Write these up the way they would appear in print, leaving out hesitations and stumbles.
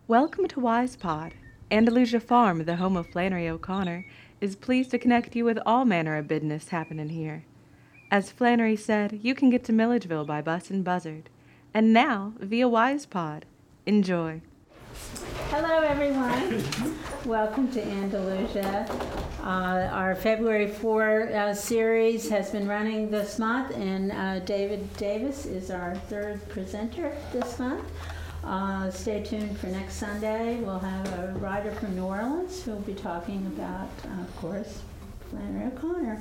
Welcome to WisePod. Andalusia Farm, the home of Flannery O'Connor, is pleased to connect you with all manner of business happening here. As Flannery said, you can get to Milledgeville by bus and buzzard. And now, via WisePod. Enjoy. Hello, everyone. Welcome to Andalusia. Our February 4 series has been running this month, and David Davis is our third presenter this month. Stay tuned for next Sunday. We'll have a writer from New Orleans who will be talking about, of course, Flannery O'Connor.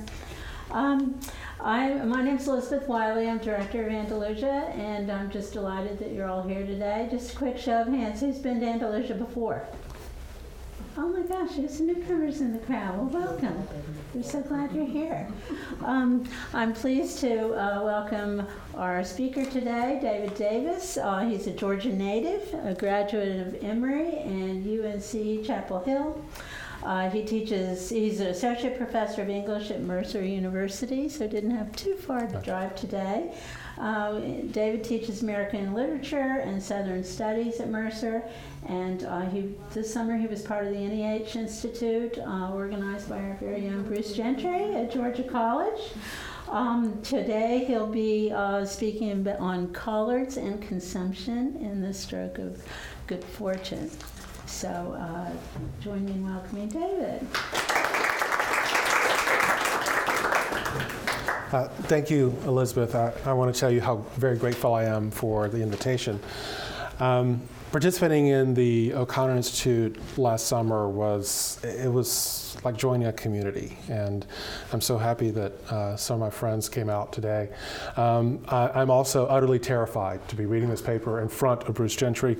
My name's Elizabeth Wiley. I'm director of Andalusia, and I'm just delighted that you're all here today. Just a quick show of hands. Who's been to Andalusia before? Oh my gosh, there's some newcomers in the crowd. Well, welcome. We're so glad you're here. I'm pleased to welcome our speaker today, David Davis. He's a Georgia native, a graduate of Emory and UNC Chapel Hill. He's an associate professor of English at Mercer University, so didn't have too far to drive today. David teaches American literature and Southern studies at Mercer, and this summer he was part of the NEH Institute, organized by our very own Bruce Gentry at Georgia College. Today he'll be speaking on collards and consumption in the stroke of good fortune. So join me in welcoming David. Thank you, Elizabeth. I want to tell you how very grateful I am for the invitation. Participating in the O'Connor Institute last summer was like joining a community, and I'm so happy that some of my friends came out today. I'm also utterly terrified to be reading this paper in front of Bruce Gentry.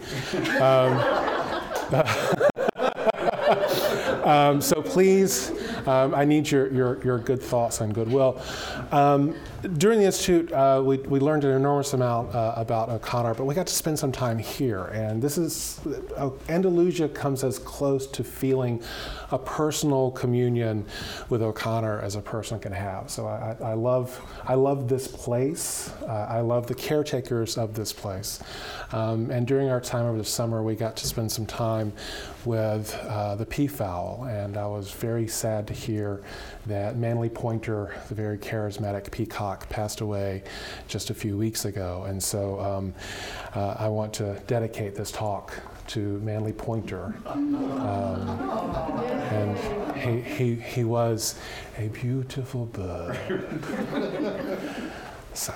So please, I need your good thoughts and goodwill. During the Institute, we learned an enormous amount about O'Connor, but we got to spend some time here. And this is, Andalusia comes as close to feeling a personal communion with O'Connor as a person can have. So I love this place. I love the caretakers of this place. And during our time over the summer, we got to spend some time with the peafowl, and I was very sad to hear that Manly Pointer, the very charismatic peacock, passed away just a few weeks ago. And so I want to dedicate this talk to Manly Pointer. And he was a beautiful bird. So,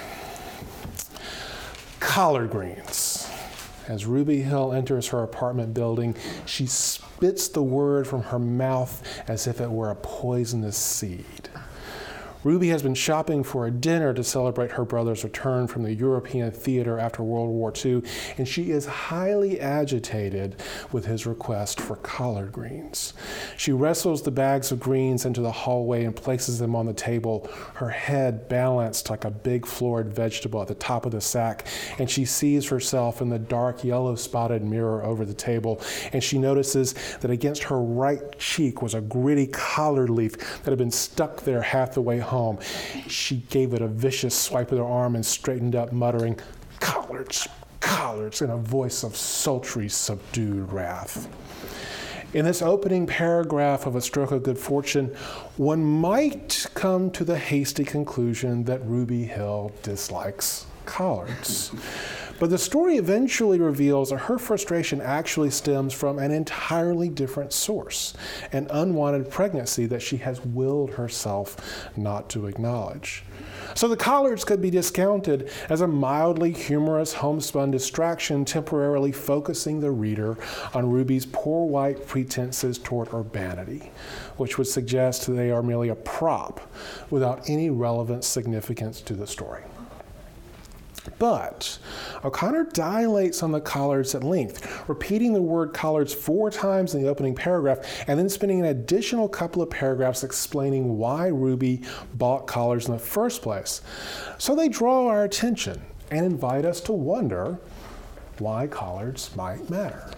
collard greens. As Ruby Hill enters her apartment building, she spits the word from her mouth as if it were a poisonous seed. Ruby has been shopping for a dinner to celebrate her brother's return from the European theater after World War II, and she is highly agitated with his request for collard greens. She wrestles the bags of greens into the hallway and places them on the table, her head balanced like a big florid vegetable at the top of the sack, and she sees herself in the dark yellow spotted mirror over the table, and she notices that against her right cheek was a gritty collard leaf that had been stuck there half the way home. She gave it a vicious swipe with her arm and straightened up, muttering, "Collards, collards," in a voice of sultry, subdued wrath. In this opening paragraph of A Stroke of Good Fortune, one might come to the hasty conclusion that Ruby Hill dislikes collards. But the story eventually reveals that her frustration actually stems from an entirely different source, an unwanted pregnancy that she has willed herself not to acknowledge. So the collards could be discounted as a mildly humorous homespun distraction, temporarily focusing the reader on Ruby's poor white pretenses toward urbanity, which would suggest that they are merely a prop without any relevant significance to the story. But O'Connor dilates on the collards at length, repeating the word collards 4 times in the opening paragraph, and then spending an additional couple of paragraphs explaining why Ruby bought collards in the first place. So they draw our attention and invite us to wonder why collards might matter.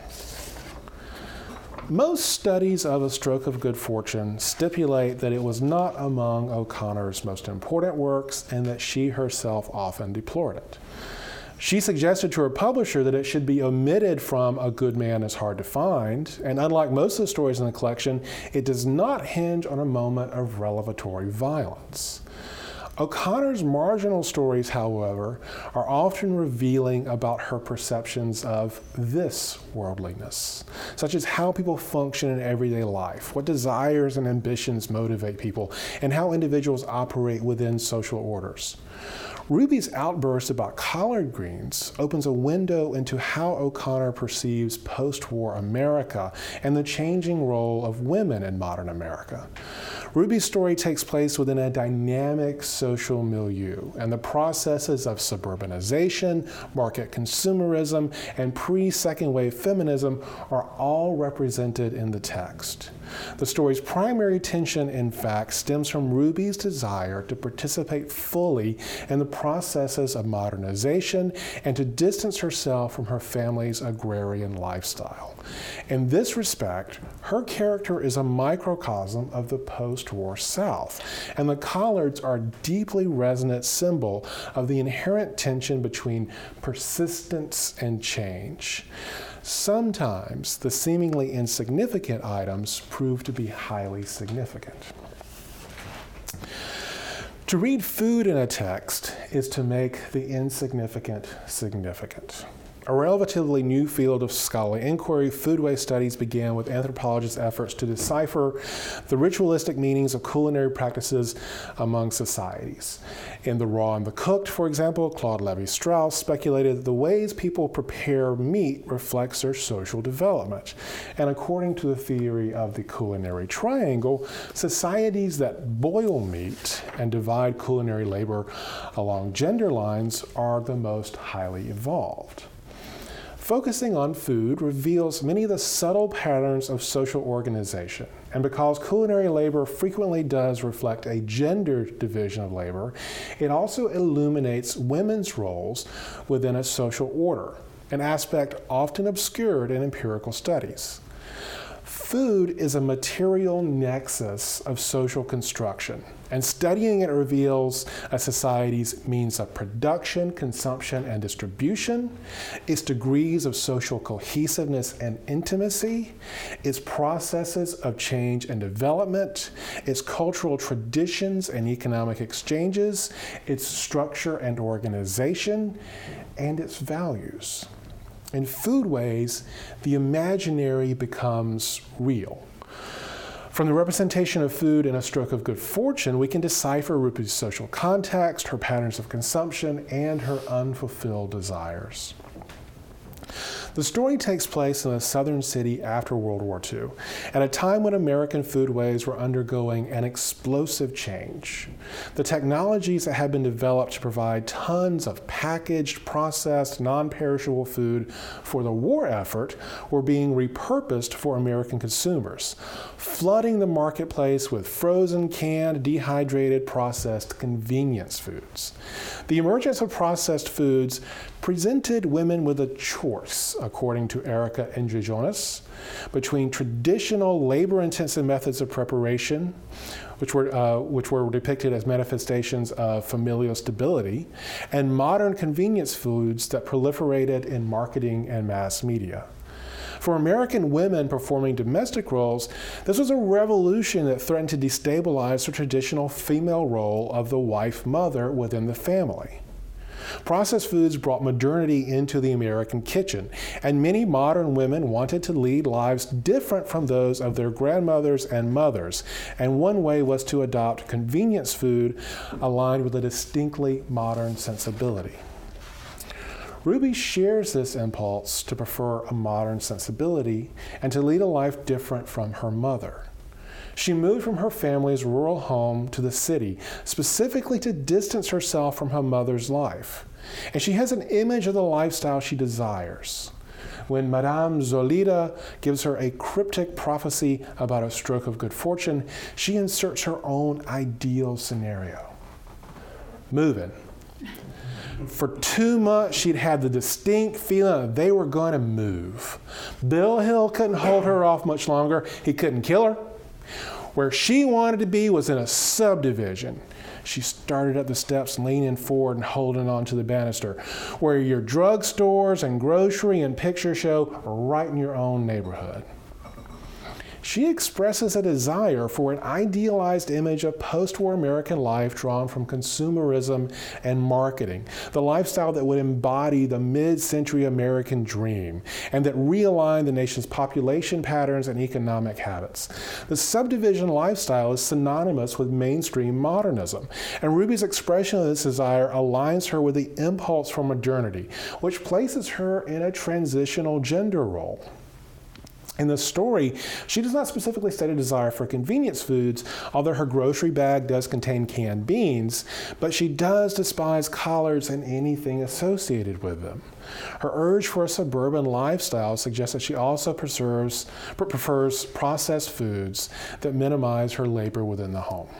Most studies of A Stroke of Good Fortune stipulate that it was not among O'Connor's most important works and that she herself often deplored it. She suggested to her publisher that it should be omitted from A Good Man is Hard to Find, and unlike most of the stories in the collection, it does not hinge on a moment of revelatory violence. O'Connor's marginal stories, however, are often revealing about her perceptions of this worldliness, such as how people function in everyday life, what desires and ambitions motivate people, and how individuals operate within social orders. Ruby's outburst about collard greens opens a window into how O'Connor perceives post-war America and the changing role of women in modern America. Ruby's story takes place within a dynamic social milieu, and the processes of suburbanization, market consumerism, and pre-second wave feminism are all represented in the text. The story's primary tension, in fact, stems from Ruby's desire to participate fully in the processes of modernization and to distance herself from her family's agrarian lifestyle. In this respect, her character is a microcosm of the post-war South, and the collards are a deeply resonant symbol of the inherent tension between persistence and change. Sometimes the seemingly insignificant items prove to be highly significant. To read food in a text is to make the insignificant significant. A relatively new field of scholarly inquiry, foodways studies began with anthropologists' efforts to decipher the ritualistic meanings of culinary practices among societies. In The Raw and the Cooked, for example, Claude Lévi-Strauss speculated that the ways people prepare meat reflects their social development. And according to the theory of the culinary triangle, societies that boil meat and divide culinary labor along gender lines are the most highly evolved. Focusing on food reveals many of the subtle patterns of social organization. And because culinary labor frequently does reflect a gender division of labor, it also illuminates women's roles within a social order, an aspect often obscured in empirical studies. Food is a material nexus of social construction, and studying it reveals a society's means of production, consumption, and distribution, its degrees of social cohesiveness and intimacy, its processes of change and development, its cultural traditions and economic exchanges, its structure and organization, and its values. In foodways, the imaginary becomes real. From the representation of food in A Stroke of Good Fortune, we can decipher Ruby's social context, her patterns of consumption, and her unfulfilled desires. The story takes place in a southern city after World War II, at a time when American foodways were undergoing an explosive change. The technologies that had been developed to provide tons of packaged, processed, non-perishable food for the war effort were being repurposed for American consumers, flooding the marketplace with frozen, canned, dehydrated, processed convenience foods. The emergence of processed foods presented women with a choice, according to Erica Indrijonas, between traditional labor-intensive methods of preparation, which were depicted as manifestations of familial stability, and modern convenience foods that proliferated in marketing and mass media. For American women performing domestic roles, this was a revolution that threatened to destabilize the traditional female role of the wife-mother within the family. Processed foods brought modernity into the American kitchen, and many modern women wanted to lead lives different from those of their grandmothers and mothers, and one way was to adopt convenience food aligned with a distinctly modern sensibility. Ruby shares this impulse to prefer a modern sensibility and to lead a life different from her mother. She moved from her family's rural home to the city, specifically to distance herself from her mother's life. And she has an image of the lifestyle she desires. When Madame Zolida gives her a cryptic prophecy about a stroke of good fortune, she inserts her own ideal scenario. Moving. For 2 months, she'd had the distinct feeling that they were going to move. Bill Hill couldn't hold her off much longer. He couldn't kill her. Where she wanted to be was in a subdivision. She started up the steps, leaning forward and holding on to the banister, where your drugstores and grocery and picture show are right in your own neighborhood. She expresses a desire for an idealized image of post-war American life drawn from consumerism and marketing, the lifestyle that would embody the mid-century American dream and that realigned the nation's population patterns and economic habits. The subdivision lifestyle is synonymous with mainstream modernism, and Ruby's expression of this desire aligns her with the impulse for modernity, which places her in a transitional gender role. In the story, she does not specifically state a desire for convenience foods, although her grocery bag does contain canned beans, but she does despise collards and anything associated with them. Her urge for a suburban lifestyle suggests that she also prefers processed foods that minimize her labor within the home.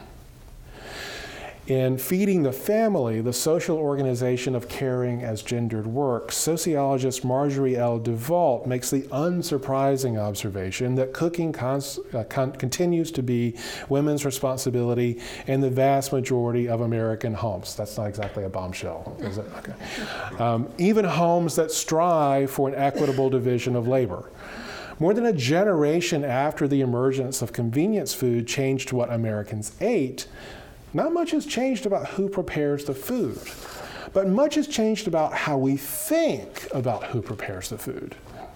In Feeding the Family, the social organization of caring as gendered work, sociologist Marjorie L. DeVault makes the unsurprising observation that cooking continues to be women's responsibility in the vast majority of American homes. That's not exactly a bombshell, is it? Okay. Even homes that strive for an equitable division of labor. More than a generation after the emergence of convenience food changed what Americans ate, not much has changed about who prepares the food, but much has changed about how we think about who prepares the food.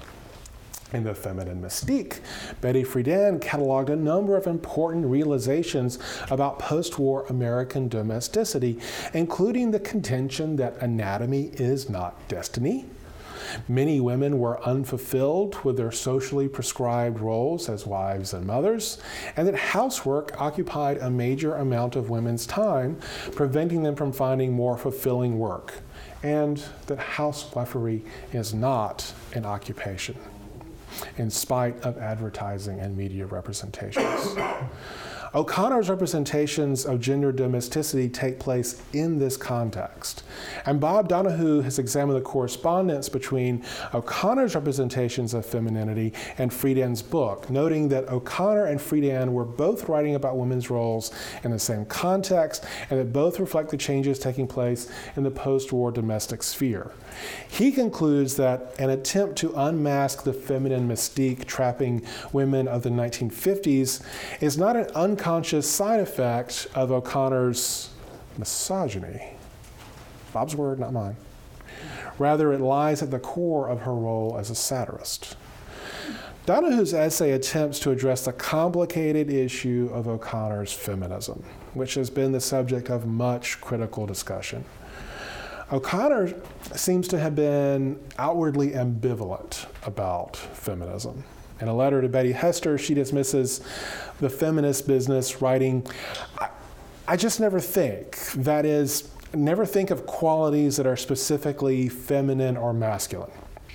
In The Feminine Mystique, Betty Friedan cataloged a number of important realizations about post-war American domesticity, including the contention that anatomy is not destiny. Many women were unfulfilled with their socially prescribed roles as wives and mothers, and that housework occupied a major amount of women's time, preventing them from finding more fulfilling work, and that housewifery is not an occupation, in spite of advertising and media representations. O'Connor's representations of gender domesticity take place in this context. And Bob Donahue has examined the correspondence between O'Connor's representations of femininity and Friedan's book, noting that O'Connor and Friedan were both writing about women's roles in the same context, and that both reflect the changes taking place in the post-war domestic sphere. He concludes that an attempt to unmask the feminine mystique trapping women of the 1950s is not an unconscious side effect of O'Connor's misogyny. Bob's word, not mine. Rather, it lies at the core of her role as a satirist. Donahue's essay attempts to address the complicated issue of O'Connor's feminism, which has been the subject of much critical discussion. O'Connor seems to have been outwardly ambivalent about feminism. In a letter to Betty Hester, she dismisses the feminist business, writing, I just never think, that is, never think of qualities that are specifically feminine or masculine.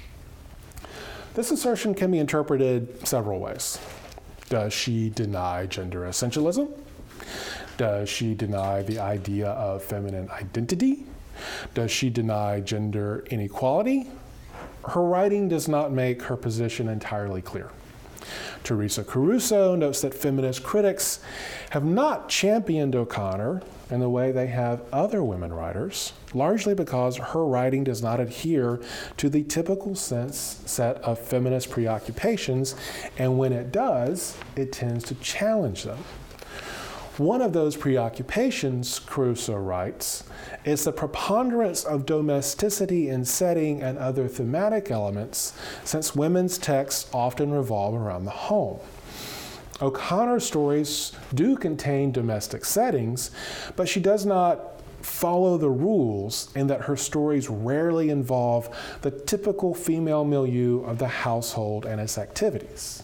This assertion can be interpreted several ways. Does she deny gender essentialism? Does she deny the idea of feminine identity? Does she deny gender inequality? Her writing does not make her position entirely clear. Teresa Caruso notes that feminist critics have not championed O'Connor in the way they have other women writers, largely because her writing does not adhere to the typical set of feminist preoccupations, and when it does, it tends to challenge them. One of those preoccupations, Caruso writes, is the preponderance of domesticity in setting and other thematic elements, since women's texts often revolve around the home. O'Connor's stories do contain domestic settings, but she does not follow the rules in that her stories rarely involve the typical female milieu of the household and its activities.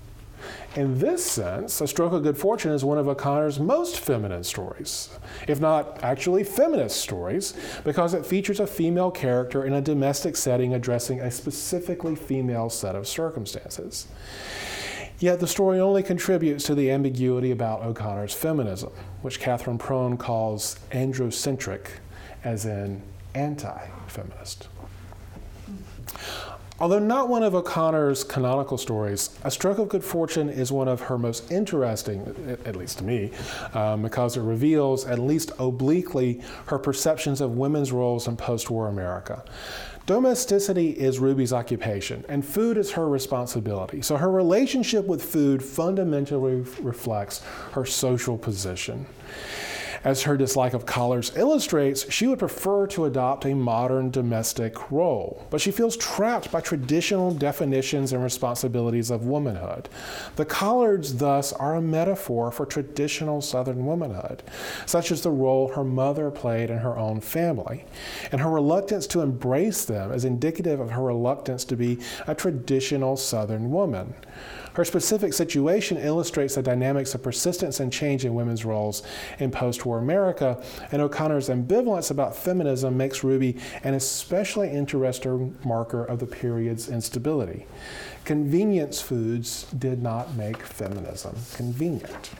In this sense, A Stroke of Good Fortune is one of O'Connor's most feminine stories, if not actually feminist stories, because it features a female character in a domestic setting addressing a specifically female set of circumstances. Yet the story only contributes to the ambiguity about O'Connor's feminism, which Catherine Prone calls androcentric, as in anti-feminist. Although not one of O'Connor's canonical stories, A Stroke of Good Fortune is one of her most interesting, at least to me, because it reveals, at least obliquely, her perceptions of women's roles in post-war America. Domesticity is Ruby's occupation, and food is her responsibility. So her relationship with food fundamentally reflects her social position. As her dislike of collars illustrates, she would prefer to adopt a modern domestic role, but she feels trapped by traditional definitions and responsibilities of womanhood. The collards, thus, are a metaphor for traditional Southern womanhood, such as the role her mother played in her own family, and her reluctance to embrace them is indicative of her reluctance to be a traditional Southern woman. Her specific situation illustrates the dynamics of persistence and change in women's roles in post-war America, and O'Connor's ambivalence about feminism makes Ruby an especially interesting marker of the period's instability. Convenience foods did not make feminism convenient.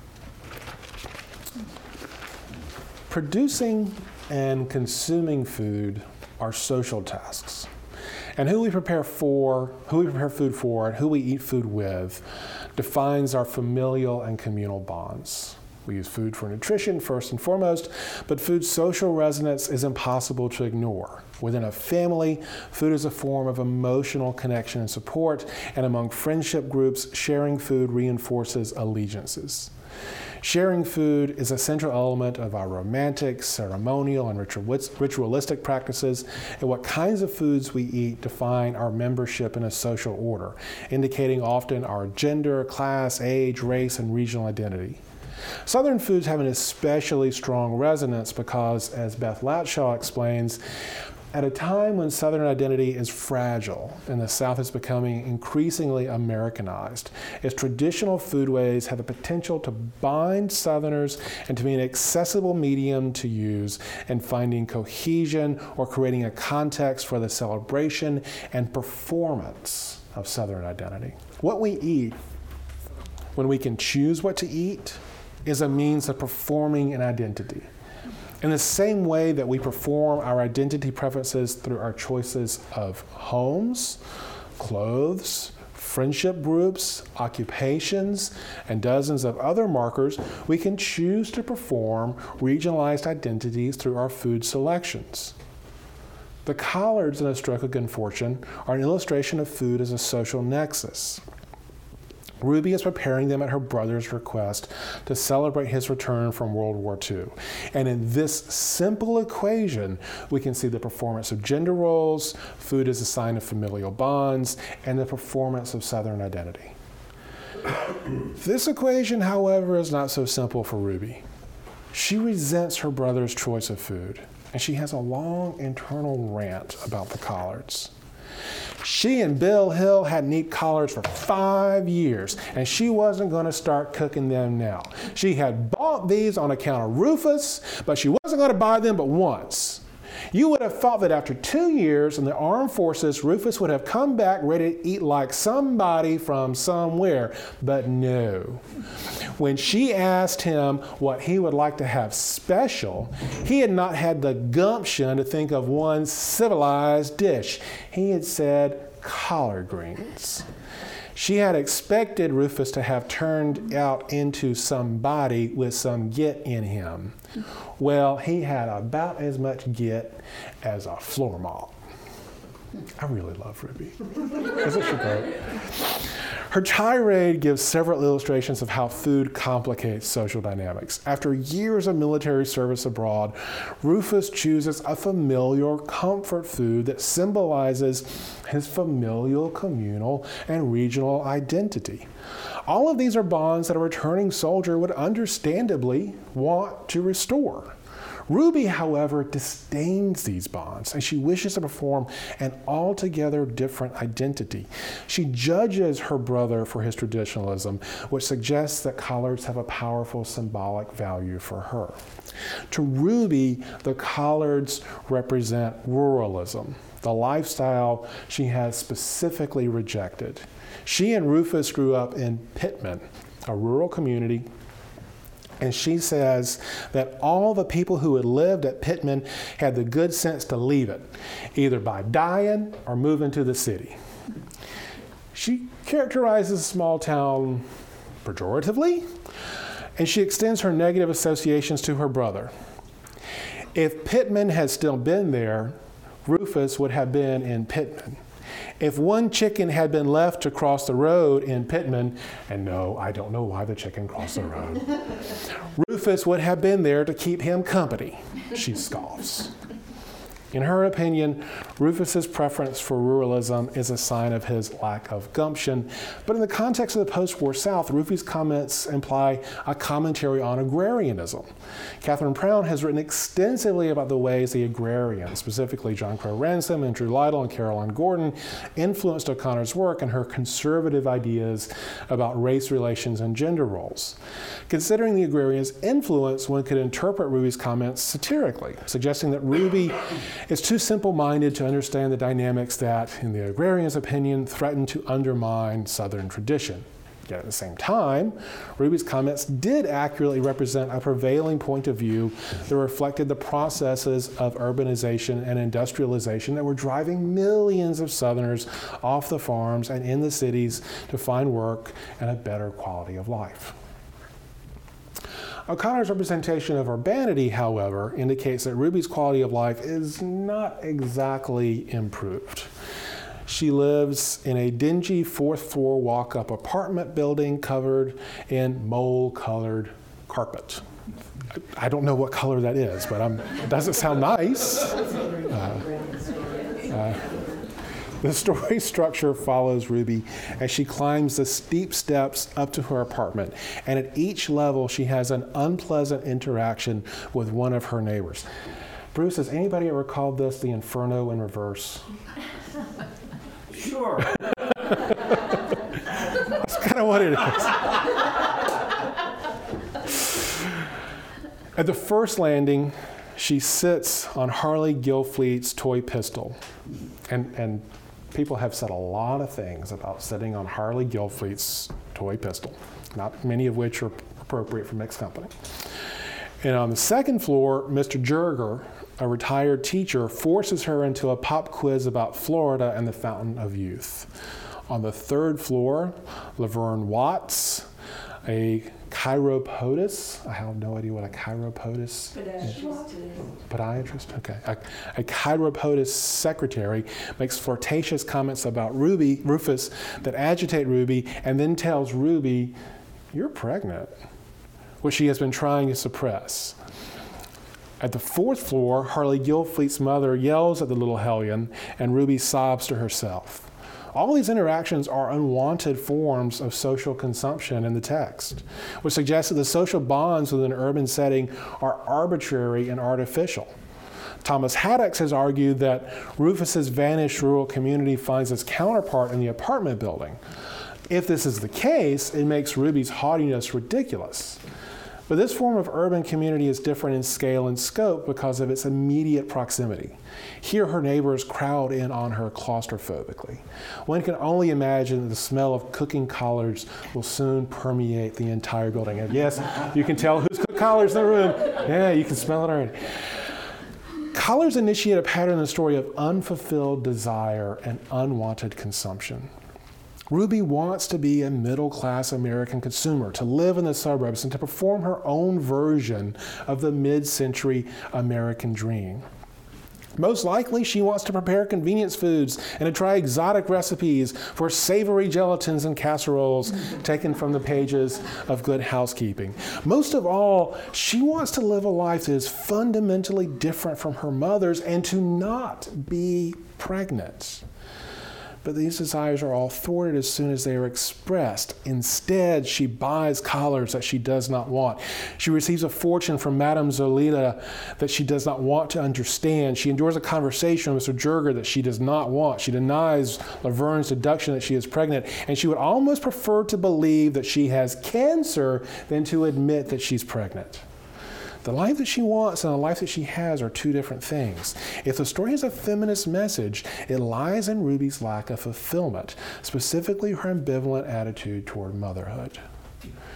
Producing and consuming food are social tasks. And who we prepare food for, and who we eat food with, defines our familial and communal bonds. We use food for nutrition first and foremost, but food's social resonance is impossible to ignore. Within a family, food is a form of emotional connection and support, and among friendship groups, sharing food reinforces allegiances. Sharing food is a central element of our romantic, ceremonial, and ritualistic practices, and what kinds of foods we eat define our membership in a social order, indicating often our gender, class, age, race, and regional identity. Southern foods have an especially strong resonance because, as Beth Latshaw explains, at a time when Southern identity is fragile and the South is becoming increasingly Americanized, its traditional foodways have the potential to bind Southerners and to be an accessible medium to use in finding cohesion or creating a context for the celebration and performance of Southern identity. What we eat, when we can choose what to eat, is a means of performing an identity. In the same way that we perform our identity preferences through our choices of homes, clothes, friendship groups, occupations, and dozens of other markers, we can choose to perform regionalized identities through our food selections. The collards in A Stroke of Good Fortune are an illustration of food as a social nexus. Ruby is preparing them at her brother's request to celebrate his return from World War II. And in this simple equation, we can see the performance of gender roles, food as a sign of familial bonds, and the performance of Southern identity. This equation, however, is not so simple for Ruby. She resents her brother's choice of food, and she has a long internal rant about the collards. She and Bill Hill hadn't eaten collards for 5 years, and she wasn't going to start cooking them now. She had bought these on account of Rufus, but she wasn't going to buy them but once. You would have thought that after 2 years in the armed forces, Rufus would have come back ready to eat like somebody from somewhere, but no. When she asked him what he would like to have special, he had not had the gumption to think of one civilized dish. He had said collard greens. She had expected Rufus to have turned out into somebody with some git in him. Well, he had about as much git as a floor mop. I really love Ruby. Isn't she great? Her tirade gives several illustrations of how food complicates social dynamics. After years of military service abroad, Rufus chooses a familiar comfort food that symbolizes his familial, communal, and regional identity. All of these are bonds that a returning soldier would understandably want to restore. Ruby, however, disdains these bonds, and she wishes to perform an altogether different identity. She judges her brother for his traditionalism, which suggests that collards have a powerful symbolic value for her. To Ruby, the collards represent ruralism, the lifestyle she has specifically rejected. She and Rufus grew up in Pittman, a rural community And she says that all the people who had lived at Pittman had the good sense to leave it, either by dying or moving to the city. She characterizes the small town pejoratively, and she extends her negative associations to her brother. If Pittman had still been there, Rufus would have been in Pittman. If one chicken had been left to cross the road in Pittman, and no, I don't know why the chicken crossed the road, Rufus would have been there to keep him company, she scoffs. In her opinion, Rufus's preference for ruralism is a sign of his lack of gumption, but in the context of the post-war South, Rufus's comments imply a commentary on agrarianism. Catherine Brown has written extensively about the ways the agrarians, specifically John Crowe Ransom, Andrew Lytle, and Caroline Gordon, influenced O'Connor's work and her conservative ideas about race relations and gender roles. Considering the agrarians' influence, one could interpret Ruby's comments satirically, suggesting that Ruby is too simple-minded to understand the dynamics that, in the agrarians' opinion, threaten to undermine Southern tradition. Yet at the same time, Ruby's comments did accurately represent a prevailing point of view that reflected the processes of urbanization and industrialization that were driving millions of Southerners off the farms and in the cities to find work and a better quality of life. O'Connor's representation of urbanity, however, indicates that Ruby's quality of life is not exactly improved. She lives in a dingy fourth-floor walk-up apartment building covered in mole-colored carpet. I don't know what color that is, but it doesn't sound nice. The story structure follows Ruby as she climbs the steep steps up to her apartment, and at each level she has an unpleasant interaction with one of her neighbors. Bruce, has anybody ever called this the Inferno in reverse? Sure. That's kind of what it is. At the first landing, she sits on Harley Gilfleet's toy pistol, and people have said a lot of things about sitting on Harley Gilfleet's toy pistol, not many of which are appropriate for mixed company. And on the second floor, Mr. Jurger, a retired teacher, forces her into a pop quiz about Florida and the Fountain of Youth. On the third floor, Laverne Watts, a chiropodist. I have no idea what a chiropodist is. Podiatrist? Okay. A chiropodist secretary makes flirtatious comments about Rufus that agitate Ruby, and then tells Ruby, "You're pregnant," which she has been trying to suppress. At the fourth floor, Harley Gilfleet's mother yells at the little hellion, and Ruby sobs to herself. All these interactions are unwanted forms of social consumption in the text, which suggests that the social bonds within an urban setting are arbitrary and artificial. Thomas Haddocks has argued that Rufus's vanished rural community finds its counterpart in the apartment building. If this is the case, it makes Ruby's haughtiness ridiculous. But this form of urban community is different in scale and scope because of its immediate proximity. Here, her neighbors crowd in on her claustrophobically. One can only imagine that the smell of cooking collards will soon permeate the entire building. And yes, you can tell who's cooked collards in the room. Yeah, you can smell it already. Collards initiate a pattern in the story of unfulfilled desire and unwanted consumption. Ruby wants to be a middle-class American consumer, to live in the suburbs and to perform her own version of the mid-century American dream. Most likely, she wants to prepare convenience foods and to try exotic recipes for savory gelatins and casseroles taken from the pages of Good Housekeeping. Most of all, she wants to live a life that is fundamentally different from her mother's and to not be pregnant. But these desires are all thwarted as soon as they are expressed. Instead, she buys collars that she does not want. She receives a fortune from Madame Zolita that she does not want to understand. She endures a conversation with Mr. Jurger that she does not want. She denies Laverne's deduction that she is pregnant, and she would almost prefer to believe that she has cancer than to admit that she's pregnant. The life that she wants and the life that she has are two different things. If the story has a feminist message, it lies in Ruby's lack of fulfillment, specifically her ambivalent attitude toward motherhood.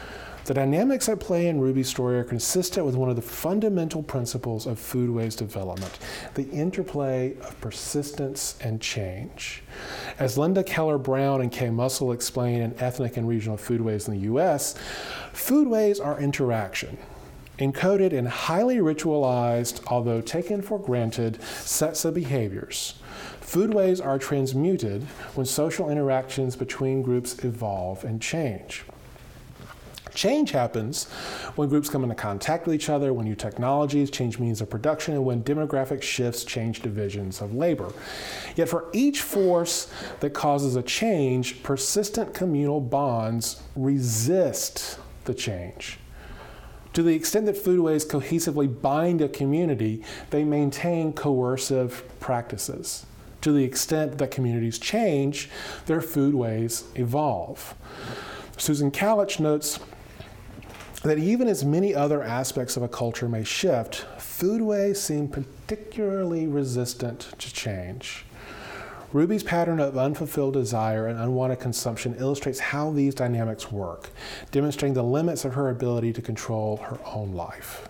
The dynamics at play in Ruby's story are consistent with one of the fundamental principles of foodways development, the interplay of persistence and change. As Linda Keller Brown and Kay Mussel explain in Ethnic and Regional Foodways in the U.S., foodways are interaction, encoded in highly ritualized, although taken for granted, sets of behaviors. Foodways are transmuted when social interactions between groups evolve and change. Change happens when groups come into contact with each other, when new technologies change means of production, and when demographic shifts change divisions of labor. Yet for each force that causes a change, persistent communal bonds resist the change. To the extent that foodways cohesively bind a community, they maintain coercive practices. To the extent that communities change, their foodways evolve. Susan Kalich notes that even as many other aspects of a culture may shift, foodways seem particularly resistant to change. Ruby's pattern of unfulfilled desire and unwanted consumption illustrates how these dynamics work, demonstrating the limits of her ability to control her own life.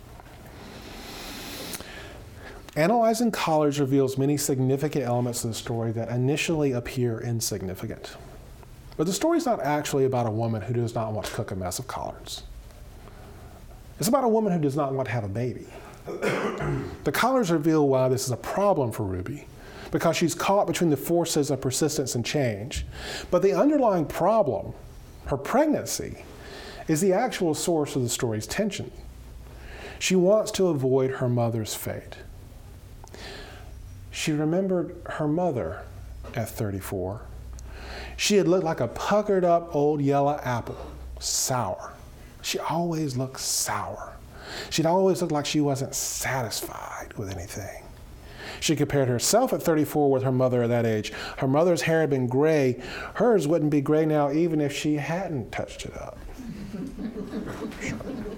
Analyzing collards reveals many significant elements of the story that initially appear insignificant. But the story's not actually about a woman who does not want to cook a mess of collards. It's about a woman who does not want to have a baby. The collards reveal why this is a problem for Ruby, because she's caught between the forces of persistence and change. But the underlying problem, her pregnancy, is the actual source of the story's tension. She wants to avoid her mother's fate. She remembered her mother at 34. She had looked like a puckered up old yellow apple, sour. She always looked sour. She'd always looked like she wasn't satisfied with anything. She compared herself at 34 with her mother at that age. Her mother's hair had been gray. Hers wouldn't be gray now even if she hadn't touched it up. Sure.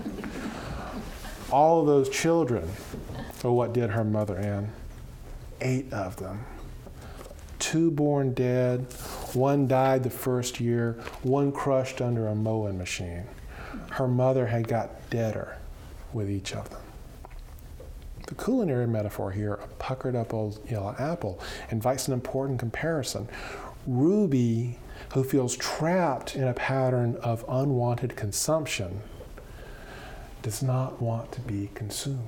All of those children are what did her mother in. 8 of them. 2 born dead, 1 died the first year, 1 crushed under a mowing machine. Her mother had got deader with each of them. The culinary metaphor here, a puckered up old yellow apple, invites an important comparison. Ruby, who feels trapped in a pattern of unwanted consumption, does not want to be consumed.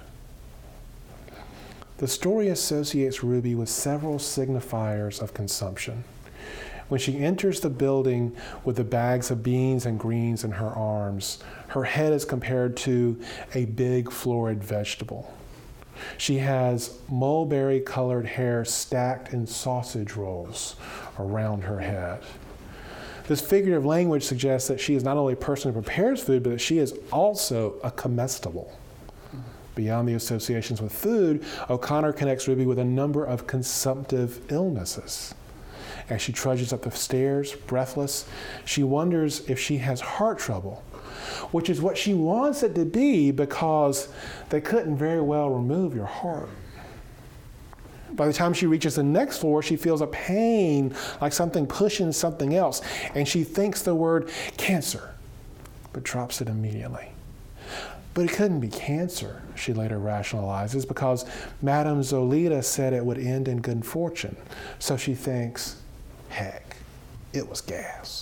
The story associates Ruby with several signifiers of consumption. When she enters the building with the bags of beans and greens in her arms, her head is compared to a big florid vegetable. She has mulberry-colored hair stacked in sausage rolls around her head. This figurative language suggests that she is not only a person who prepares food, but that she is also a comestible. Beyond the associations with food, O'Connor connects Ruby with a number of consumptive illnesses. As she trudges up the stairs, breathless, she wonders if she has heart trouble, which is what she wants it to be because they couldn't very well remove your heart. By the time she reaches the next floor, she feels a pain, like something pushing something else, and she thinks the word cancer, but drops it immediately. But it couldn't be cancer, she later rationalizes, because Madame Zolita said it would end in good fortune. So she thinks, heck, it was gas.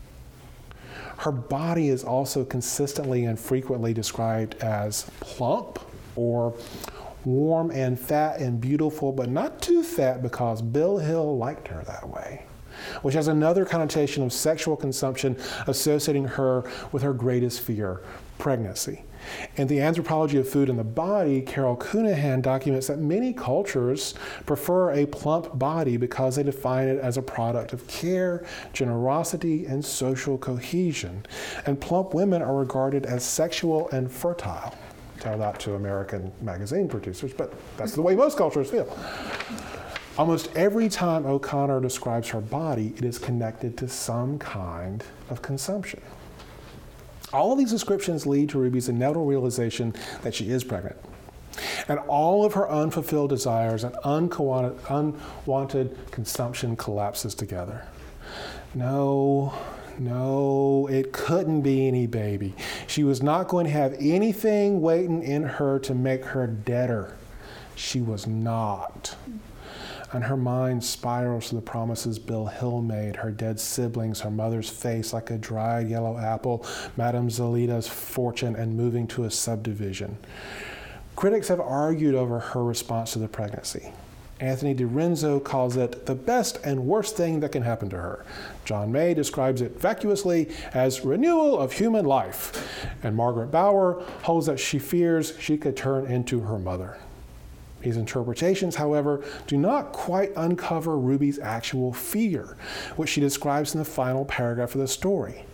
Her body is also consistently and frequently described as plump or warm and fat and beautiful, but not too fat because Bill Hill liked her that way, which has another connotation of sexual consumption associating her with her greatest fear, pregnancy. In The Anthropology of Food and the Body, Carol Cunahan documents that many cultures prefer a plump body because they define it as a product of care, generosity, and social cohesion. And plump women are regarded as sexual and fertile. Tell that to American magazine producers, but that's the way most cultures feel. Almost every time O'Connor describes her body, it is connected to some kind of consumption. All of these descriptions lead to Ruby's inevitable realization that she is pregnant. And all of her unfulfilled desires and unwanted consumption collapses together. No, No, it couldn't be any baby. She was not going to have anything waiting in her to make her deader. She was not. And her mind spirals to the promises Bill Hill made, her dead siblings, her mother's face like a dried yellow apple, Madame Zolida's fortune, and moving to a subdivision. Critics have argued over her response to the pregnancy. Anthony DiRenzo calls it the best and worst thing that can happen to her. John May describes it vacuously as renewal of human life. And Margaret Bauer holds that she fears she could turn into her mother. These interpretations, however, do not quite uncover Ruby's actual fear, which she describes in the final paragraph of the story.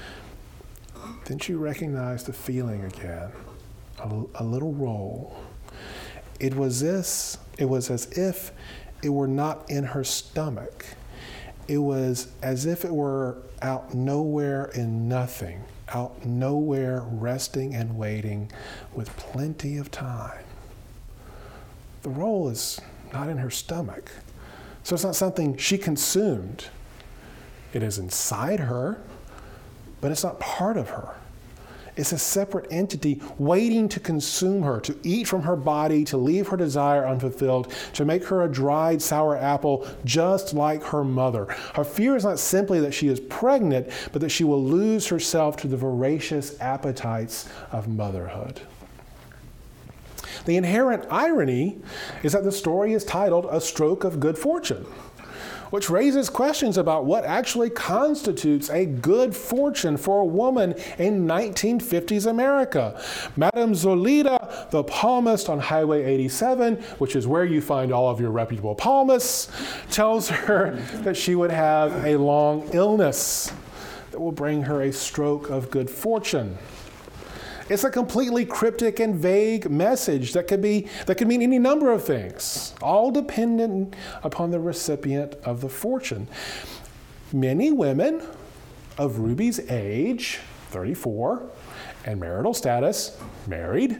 Didn't you recognize the feeling again? A little roll. It was as if it were not in her stomach. It was as if it were out nowhere in nothing, out nowhere resting and waiting with plenty of time. The roll is not in her stomach, so it's not something she consumed. It is inside her, but it's not part of her. It's a separate entity waiting to consume her, to eat from her body, to leave her desire unfulfilled, to make her a dried sour apple just like her mother. Her fear is not simply that she is pregnant, but that she will lose herself to the voracious appetites of motherhood. The inherent irony is that the story is titled A Stroke of Good Fortune, which raises questions about what actually constitutes a good fortune for a woman in 1950s America. Madame Zolida, the palmist on Highway 87, which is where you find all of your reputable palmists, tells her that she would have a long illness that will bring her a stroke of good fortune. It's a completely cryptic and vague message that could mean any number of things, all dependent upon the recipient of the fortune. Many women of Ruby's age, 34, and marital status, married,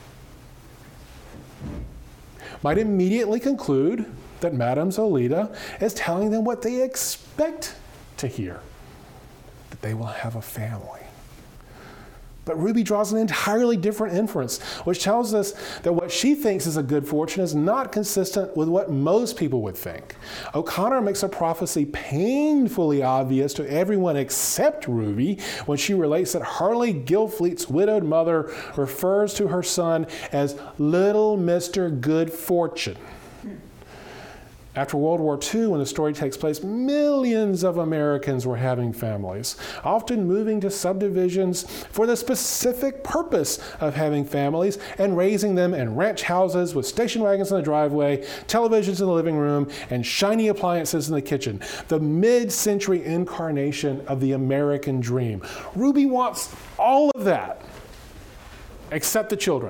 might immediately conclude that Madame Zolida is telling them what they expect to hear, that they will have a family. But Ruby draws an entirely different inference, which tells us that what she thinks is a good fortune is not consistent with what most people would think. O'Connor makes a prophecy painfully obvious to everyone except Ruby when she relates that Harley Gilfleet's widowed mother refers to her son as Little Mr. Good Fortune. After World War II, when the story takes place, millions of Americans were having families, often moving to subdivisions for the specific purpose of having families and raising them in ranch houses with station wagons in the driveway, televisions in the living room, and shiny appliances in the kitchen. The mid-century incarnation of the American dream. Ruby wants all of that, except the children.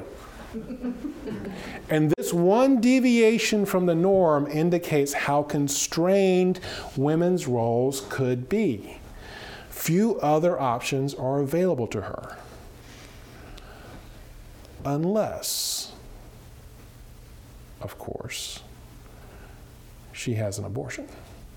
And this one deviation from the norm indicates how constrained women's roles could be. Few other options are available to her. Unless, of course, she has an abortion.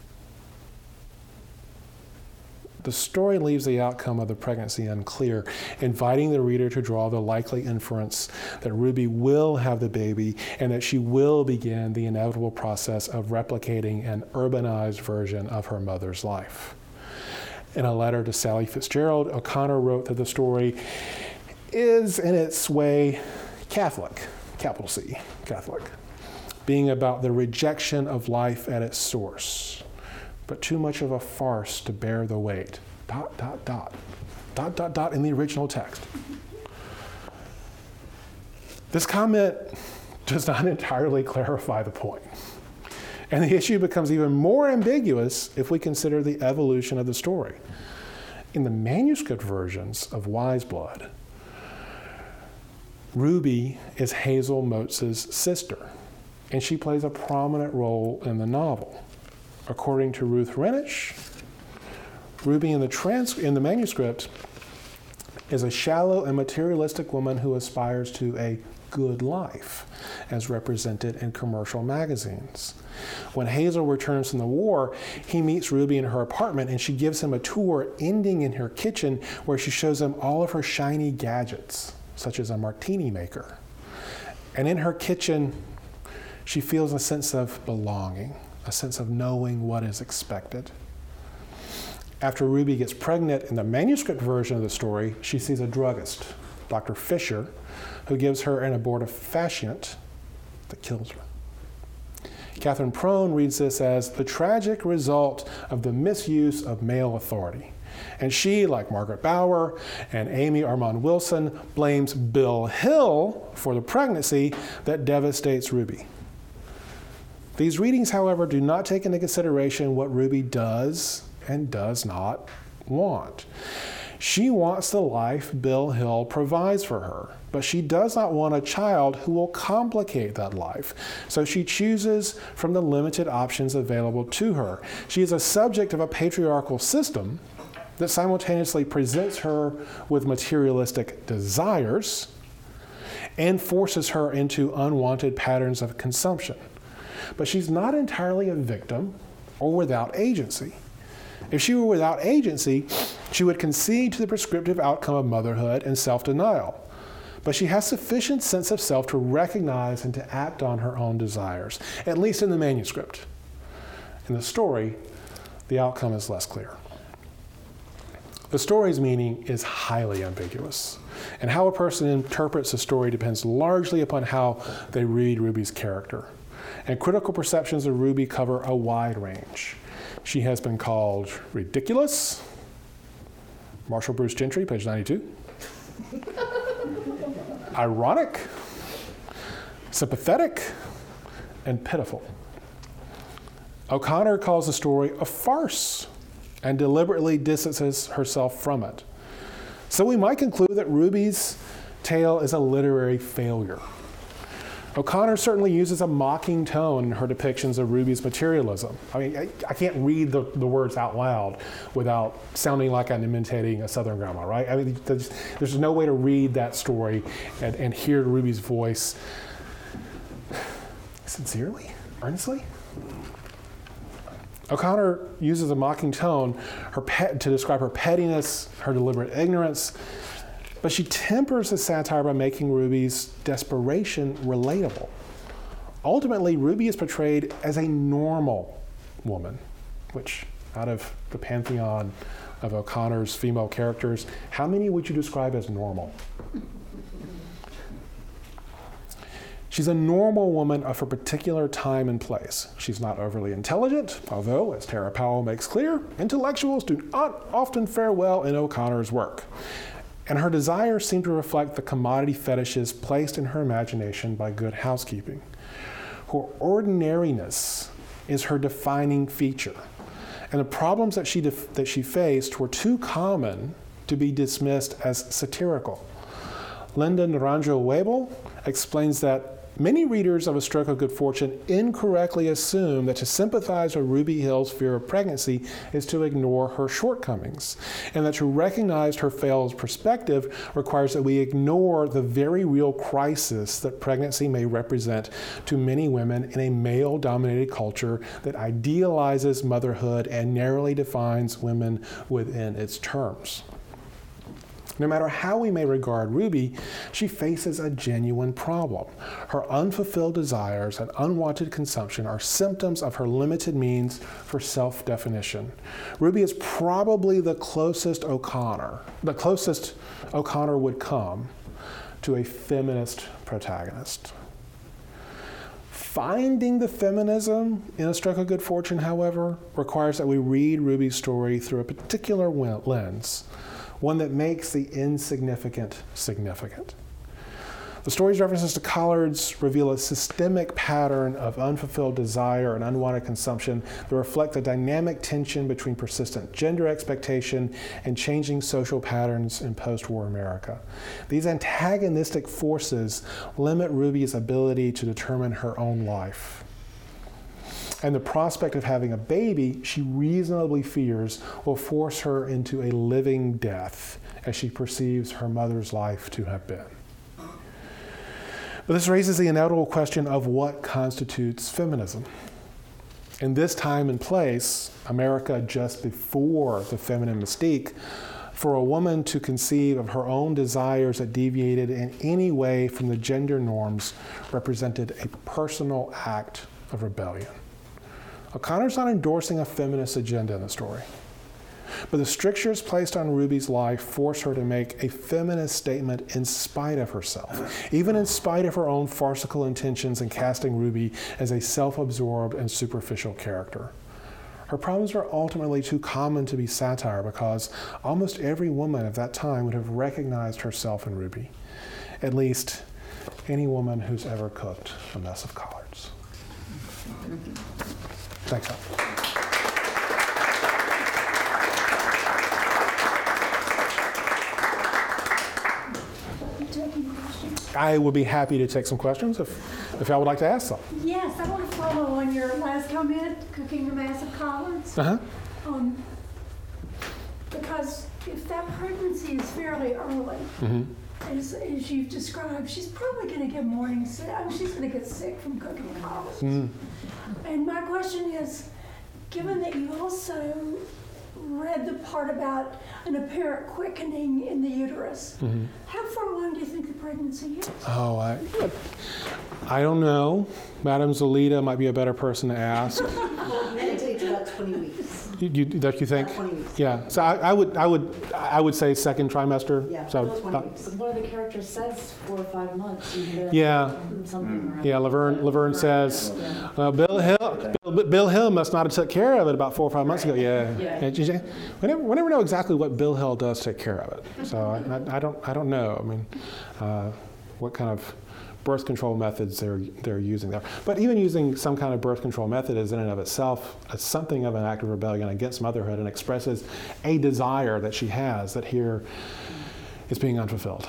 The story leaves the outcome of the pregnancy unclear, inviting the reader to draw the likely inference that Ruby will have the baby and that she will begin the inevitable process of replicating an urbanized version of her mother's life. In a letter to Sally Fitzgerald, O'Connor wrote that the story is, in its way, Catholic, capital C, Catholic, being about the rejection of life at its source, but too much of a farce to bear the weight. ... in the original text. This comment does not entirely clarify the point. And the issue becomes even more ambiguous if we consider the evolution of the story. In the manuscript versions of Wise Blood, Ruby is Hazel Motz's sister, and she plays a prominent role in the novel. According to Ruth Renich, Ruby in the manuscript is a shallow and materialistic woman who aspires to a good life, as represented in commercial magazines. When Hazel returns from the war, he meets Ruby in her apartment, and she gives him a tour ending in her kitchen where she shows him all of her shiny gadgets, such as a martini maker. And in her kitchen, she feels a sense of belonging, a sense of knowing what is expected. After Ruby gets pregnant, in the manuscript version of the story, she sees a druggist, Dr. Fisher, who gives her an abortifacient that kills her. Catherine Prone reads this as the tragic result of the misuse of male authority. And she, like Margaret Bower and Amy Armand Wilson, blames Bill Hill for the pregnancy that devastates Ruby. These readings, however, do not take into consideration what Ruby does and does not want. She wants the life Bill Hill provides for her, but she does not want a child who will complicate that life. So she chooses from the limited options available to her. She is a subject of a patriarchal system that simultaneously presents her with materialistic desires and forces her into unwanted patterns of consumption. But she's not entirely a victim or without agency. If she were without agency, she would concede to the prescriptive outcome of motherhood and self-denial. But she has sufficient sense of self to recognize and to act on her own desires, at least in the manuscript. In the story, the outcome is less clear. The story's meaning is highly ambiguous, and how a person interprets a story depends largely upon how they read Ruby's character. And critical perceptions of Ruby cover a wide range. She has been called ridiculous, Marshall Bruce Gentry, page 92, ironic, sympathetic, and pitiful. O'Connor calls the story a farce and deliberately distances herself from it. So we might conclude that Ruby's tale is a literary failure. O'Connor certainly uses a mocking tone in her depictions of Ruby's materialism. I mean, I can't read the words out loud without sounding like I'm imitating a Southern grandma, right? I mean, there's no way to read that story and hear Ruby's voice sincerely, earnestly. O'Connor uses a mocking tone to describe her pettiness, her deliberate ignorance, but she tempers the satire by making Ruby's desperation relatable. Ultimately, Ruby is portrayed as a normal woman, which, out of the pantheon of O'Connor's female characters, how many would you describe as normal? She's a normal woman of a particular time and place. She's not overly intelligent, although, as Tara Powell makes clear, intellectuals do not often fare well in O'Connor's work. And her desires seem to reflect the commodity fetishes placed in her imagination by Good Housekeeping. Her ordinariness is her defining feature, and the problems that she faced were too common to be dismissed as satirical. Linda Naranjo-Webel explains that many readers of A Stroke of Good Fortune incorrectly assume that to sympathize with Ruby Hill's fear of pregnancy is to ignore her shortcomings, and that to recognize her failed perspective requires that we ignore the very real crisis that pregnancy may represent to many women in a male-dominated culture that idealizes motherhood and narrowly defines women within its terms. No matter how we may regard Ruby, she faces a genuine problem. Her unfulfilled desires and unwanted consumption are symptoms of her limited means for self-definition. Ruby is probably the closest O'Connor would come to a feminist protagonist. Finding the feminism in A Stroke of Good Fortune, however, requires that we read Ruby's story through a particular lens, one that makes the insignificant significant. The story's references to collards reveal a systemic pattern of unfulfilled desire and unwanted consumption that reflect the dynamic tension between persistent gender expectation and changing social patterns in post-war America. These antagonistic forces limit Ruby's ability to determine her own life. And the prospect of having a baby she reasonably fears will force her into a living death as she perceives her mother's life to have been. But this raises the inevitable question of what constitutes feminism. In this time and place, America just before the feminine mystique, for a woman to conceive of her own desires that deviated in any way from the gender norms represented a personal act of rebellion. O'Connor's not endorsing a feminist agenda in the story, but the strictures placed on Ruby's life force her to make a feminist statement in spite of herself, even in spite of her own farcical intentions in casting Ruby as a self-absorbed and superficial character. Her problems are ultimately too common to be satire because almost every woman of that time would have recognized herself in Ruby. At least any woman who's ever cooked a mess of collards. Thanks, Al. I would be happy to take some questions if y'all would like to ask some. Yes, I want to follow on your last comment, cooking a mass of collards. Because if that pregnancy is fairly early, as you've described, she's probably going to get morning sick. I mean, she's going to get sick from cooking collards. And my question is, given that you also read the part about an apparent quickening in the uterus, how far along do you think the pregnancy is? Oh, I don't know. Madame Zolita might be a better person to ask. It takes about 20 weeks. That you think? 20 weeks. Yeah. So I would say second trimester. Yeah. So 20 weeks. One of the characters says 4 or 5 months. yeah. Yeah. Laverne says, Bill Hill must not have took care of it about 4 or 5 months ago. Yeah. We never know exactly what Bill Hill does take care of it. So I don't know. I mean, what kind of birth control methods they're using there. But even using some kind of birth control method is in and of itself something of an act of rebellion against motherhood and expresses a desire that she has that here is being unfulfilled.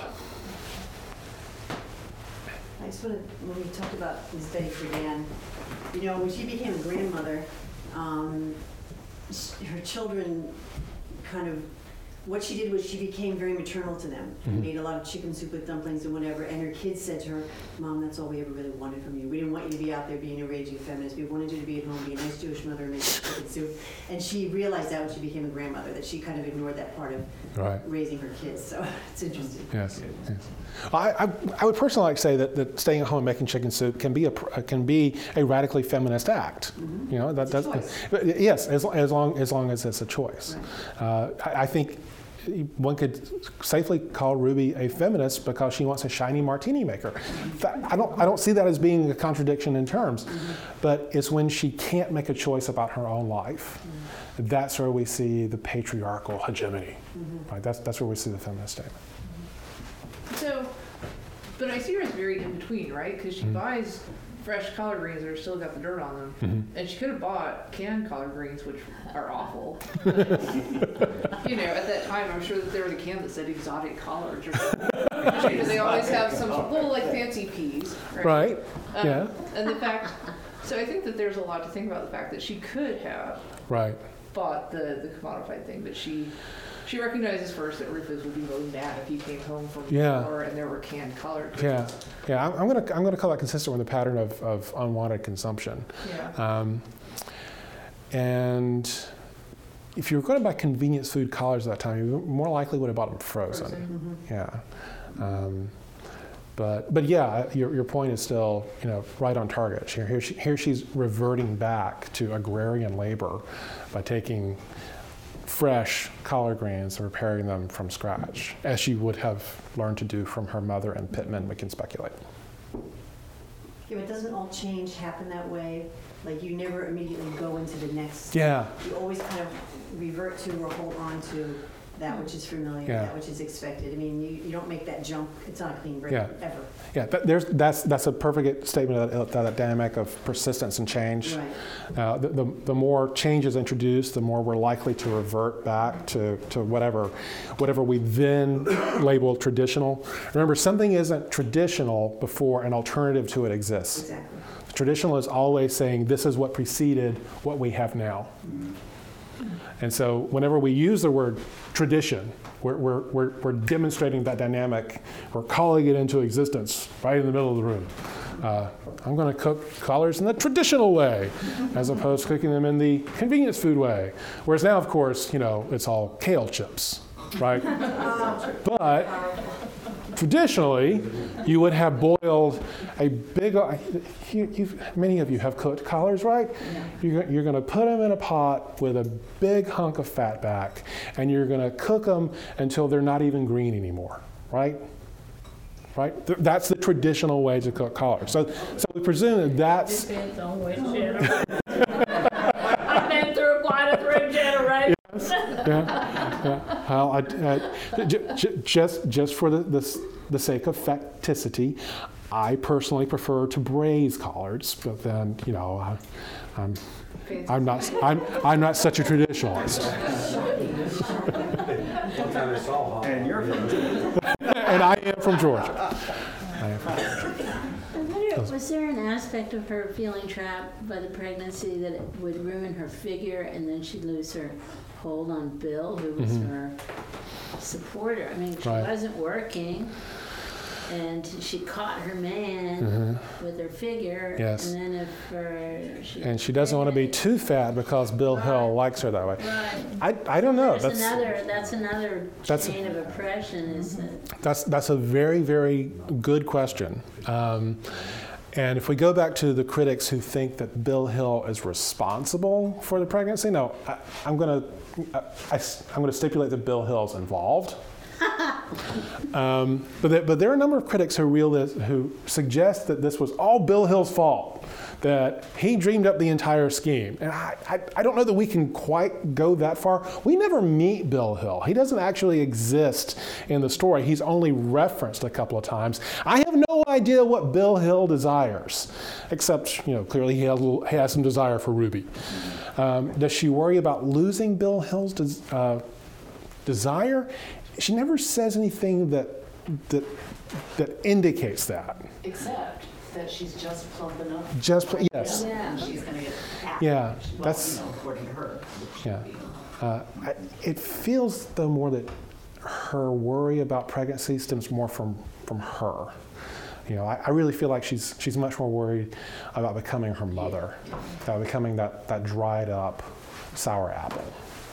I just want to, when we talked about Miss Betty Friedan, when she became a grandmother, her children kind of, what she did was she became very maternal to them. Made a lot of chicken soup with dumplings and whatever, and her kids said to her, Mom, that's all we ever really wanted from you. We didn't want you to be out there being a raging feminist. We wanted you to be at home, be a nice Jewish mother and make chicken soup. And she realized that when she became a grandmother, that she kind of ignored that part of raising her kids. So it's interesting. Yes. Well, I would personally like to say that staying at home and making chicken soup can be a radically feminist act. Yes, as long as it's a choice. Right. I think one could safely call Ruby a feminist because she wants a shiny martini maker. I don't see that as being a contradiction in terms, but it's when she can't make a choice about her own life. That's where we see the patriarchal hegemony. Right? That's where we see the feminist statement. So, but I see her as very in between, right? Because she buys fresh collard greens that are still got the dirt on them, and she could have bought canned collard greens, which are awful. At that time, I'm sure that there was a can that said exotic collards or something. Because they always have some little like fancy peas, right? Yeah. And the fact, so I think that there's a lot to think about the fact that she could have bought the commodified thing, but she recognizes first that Rufus would be really mad if he came home from war and there were canned collard greens. Yeah. I'm gonna call that consistent with the pattern of unwanted consumption. Yeah. And if you were going to buy convenience food collards at that time, you more likely would have bought them frozen. Yeah. But yeah, your point is still right on target. Here she's reverting back to agrarian labor by taking fresh collard greens and preparing them from scratch, as she would have learned to do from her mother and Pittman, we can speculate. Yeah, but doesn't all change happen that way? Like you never immediately go into the next. Yeah. You always kind of revert to or hold on to that which is familiar, that which is expected. I mean, you don't make that jump. It's not a clean break ever. Yeah, that's a perfect statement of that dynamic of persistence and change. Right. The more change is introduced, the more we're likely to revert back to whatever we then label traditional. Remember, something isn't traditional before an alternative to it exists. Exactly. Traditional is always saying this is what preceded what we have now. And so whenever we use the word tradition, we're demonstrating that dynamic. We're calling it into existence right in the middle of the room. I'm going to cook collards in the traditional way, as opposed to cooking them in the convenience food way. Whereas now, of course, it's all kale chips, right? But traditionally, you would have boiled a big, many of you have cooked collards, right? You're going to put them in a pot with a big hunk of fat back, and you're going to cook them until they're not even green anymore, right? Right? That's the traditional way to cook collards. So we presume that that's... Depends on which generation. I've been through quite a few generations. Yeah. Well, just for the sake of facticity, I personally prefer to braise collards, but then I'm not such a traditionalist. And you're from Georgia. And I am from Georgia. Was there an aspect of her feeling trapped by the pregnancy that it would ruin her figure and then she'd lose her hold on Bill, who was her supporter? I mean, she wasn't working, and she caught her man with her figure. Yes. And then and she doesn't want to be too fat because Bill Hill likes her that way. Right. I don't know. That's another chain of oppression, isn't it? That's a very, very good question. And if we go back to the critics who think that Bill Hill is responsible for the pregnancy, no, I'm going to stipulate that Bill Hill's involved. But there are a number of critics who suggest that this was all Bill Hill's fault, that he dreamed up the entire scheme. And I don't know that we can quite go that far. We never meet Bill Hill. He doesn't actually exist in the story. He's only referenced a couple of times. I have no idea what Bill Hill desires, except, clearly he has some desire for Ruby. Does she worry about losing Bill Hill's desire? She never says anything that indicates that. Except that she's just plump enough. Yes. Yeah. And she's going to get happy. Yeah, Well, according to her. Yeah. It feels though more that her worry about pregnancy stems more from her. I really feel like she's much more worried about becoming her mother, becoming that dried up sour apple.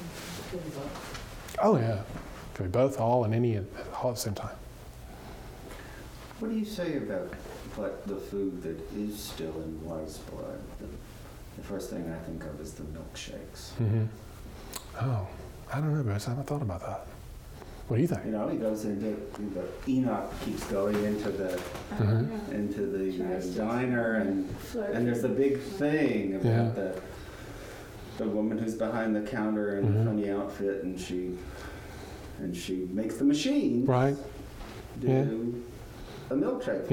Oh yeah. Could be both, all, and any, all at the same time. What do you say about the food that is still in Wise Blood? The first thing I think of is the milkshakes. Mm-hmm. Oh, I don't know, guys. I haven't thought about that. What do you think? He goes into Enoch keeps going into the diner, and there's a big thing about the woman who's behind the counter in a funny outfit, and she makes the machine do a milkshake.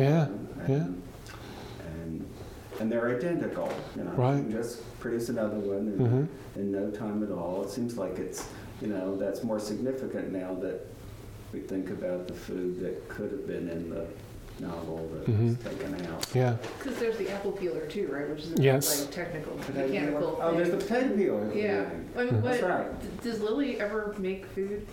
And they're identical. Right. You can just produce another one in no time at all. It seems like it's that's more significant now that we think about the food that could have been in the novel that was taken out. Yeah. Because there's the apple peeler too, right? Which is Yes. technical, mechanical. Oh, there's the potato peeler. Yeah. I mean, That's right. Does Lily ever make food?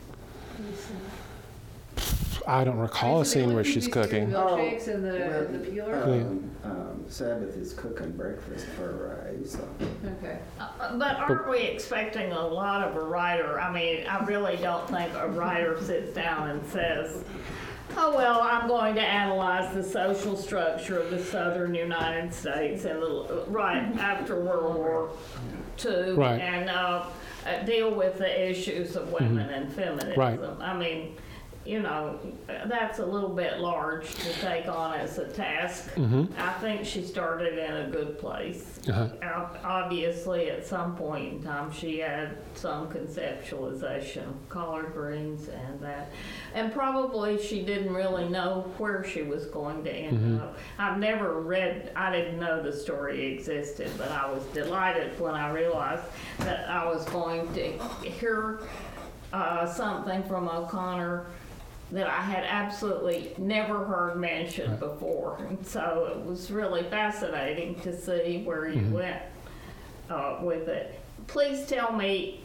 I don't recall a scene where she's cooking. Milkshakes and the peeler. Sabbath is cooking breakfast for Ray. So. Okay. But aren't we expecting a lot of a writer? I mean, I really don't think a writer sits down and says, oh, well, I'm going to analyze the social structure of the southern United States and right after World War II and deal with the issues of women and feminism. Right. I mean, that's a little bit large to take on as a task. I think she started in a good place. Obviously, at some point in time, she had some conceptualization of collard greens and that. And probably she didn't really know where she was going to end up. I didn't know the story existed, but I was delighted when I realized that I was going to hear something from O'Connor that I had absolutely never heard mentioned before. And so it was really fascinating to see where you went with it. please tell me,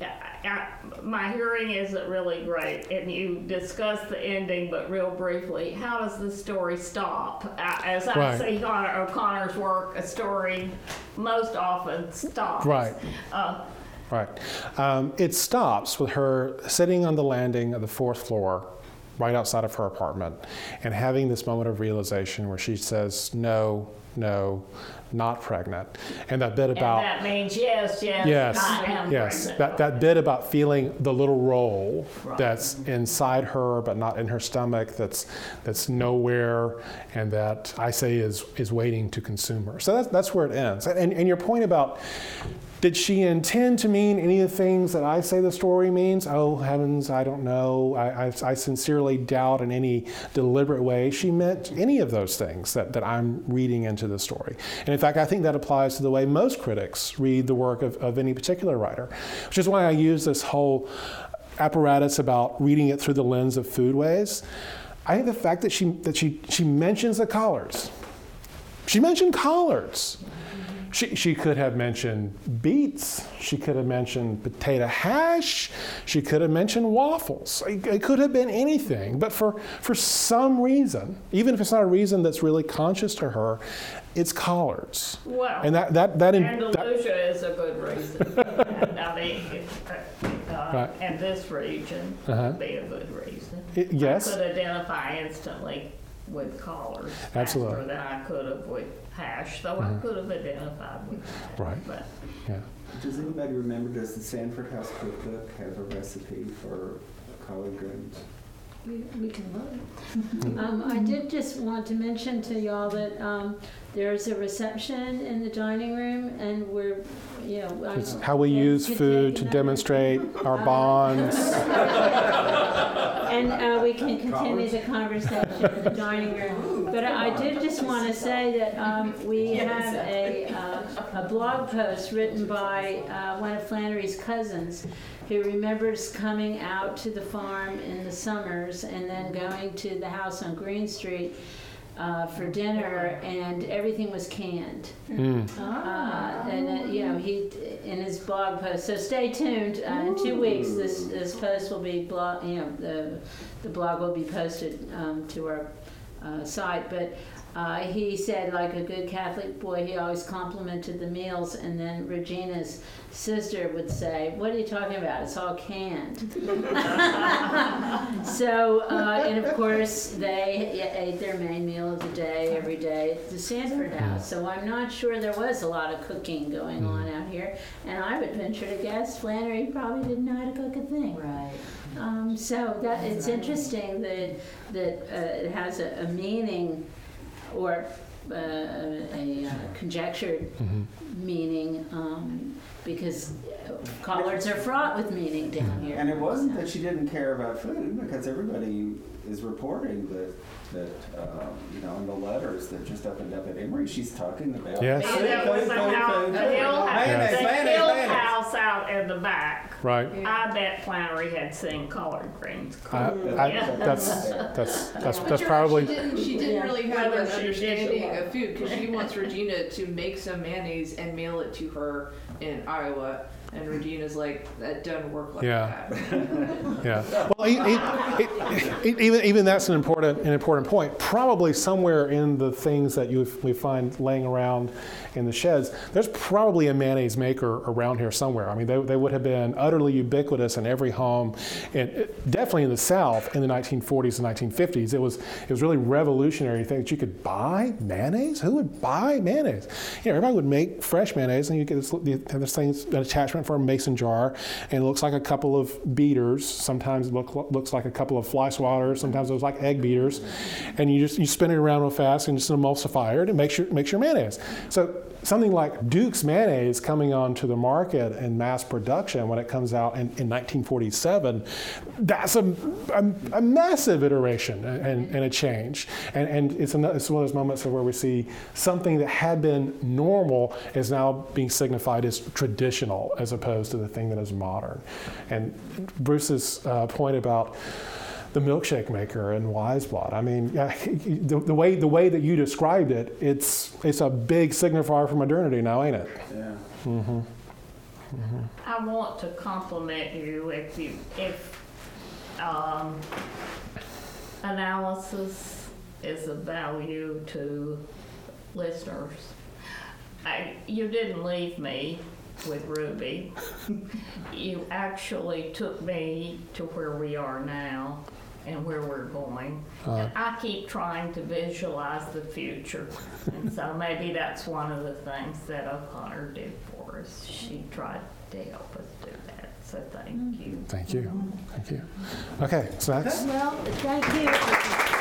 my hearing isn't really great, and you discussed the ending, but real briefly, how does the story stop? As I see O'Connor's work, a story most often stops. Right. Right. It stops with her sitting on the landing of the 4th floor, right outside of her apartment, and having this moment of realization where she says, no, not pregnant. And that bit about... And that means yes, I am pregnant. That bit about feeling the little roll that's inside her but not in her stomach, that's nowhere, and that I say is waiting to consume her. So that's where it ends. And your point about, did she intend to mean any of the things that I say the story means? Oh, heavens, I don't know. I sincerely doubt in any deliberate way she meant any of those things that I'm reading into the story. And in fact, I think that applies to the way most critics read the work of any particular writer, which is why I use this whole apparatus about reading it through the lens of foodways. I think the fact that she mentions the collards. She mentioned collards. She could have mentioned beets. She could have mentioned potato hash. She could have mentioned waffles. It could have been anything. But for some reason, even if it's not a reason that's really conscious to her, it's collards. Well, and Andalusia is a good reason. I mean, and this region would be a good reason. Yes. I could identify instantly with collards Absolutely. faster than I could have with hash, though I could have identified with hash. Right. But. Yeah. Does anybody remember, does the Sanford House Cookbook have a recipe for collard greens? We can look. I did just want to mention to y'all that there's a reception in the dining room, and we're, It's how we use food to demonstrate our bonds. And we can continue the conversation in the dining room. But I did just want to say that we have a blog post written by one of Flannery's cousins, who remembers coming out to the farm in the summers and then going to the house on Green Street for dinner, and everything was canned. And he in his blog post. So stay tuned. In 2 weeks, this post will be the blog will be posted to our site. But he said, like a good Catholic boy, he always complimented the meals, and then Regina's sister would say, "What are you talking about? It's all canned." So, and of course, they ate their main meal of the day every day at the Sanford House. So I'm not sure there was a lot of cooking going on out here, and I would venture to guess Flannery probably didn't know how to cook a thing. Right. So that it's interesting that it has a meaning, or a conjectured meaning, because collards are fraught with meaning down here. And it wasn't that she didn't care about food, because everybody is reporting that in the letters that just opened up at Emory, she's talking about Yes. That was the Hill House out in the back. Right. I bet Flannery had seen collard greens. That's probably. She didn't really have Whether an she understanding did or of food, because she wants Regina to make some mayonnaise and mail it to her in Iowa. And Regina's like, that doesn't work like that. Yeah. Well, even that's an important point. Probably somewhere in the things that we find laying around in the sheds, there's probably a mayonnaise maker around here somewhere. I mean, they would have been utterly ubiquitous in every home, and definitely in the South in the 1940s and 1950s. It was really revolutionary thing that you could buy mayonnaise. Who would buy mayonnaise? Everybody would make fresh mayonnaise, and you have this thing, an attachment for a mason jar, and it looks like a couple of beaters. Sometimes it looks like a couple of fly swatters. Sometimes it looks like egg beaters, and you spin it around real fast and just emulsify it and makes your mayonnaise. So something like Duke's mayonnaise coming onto the market in mass production when it comes out in 1947, that's a massive iteration and a change. And it's one of those moments where we see something that had been normal is now being signified as traditional as opposed to the thing that is modern. And Bruce's point about the milkshake maker and Weisblatt. I mean, the way that you described it, it's a big signifier for modernity now, ain't it? Yeah. Mm-hmm. I want to compliment you if analysis is of value to listeners. You didn't leave me with Ruby. You actually took me to where we are now and where we're going. And I keep trying to visualize the future. And so maybe that's one of the things that O'Connor did for us. She tried to help us do that. So thank you. Thank you. Thank you. Okay, snacks? Well, thank you.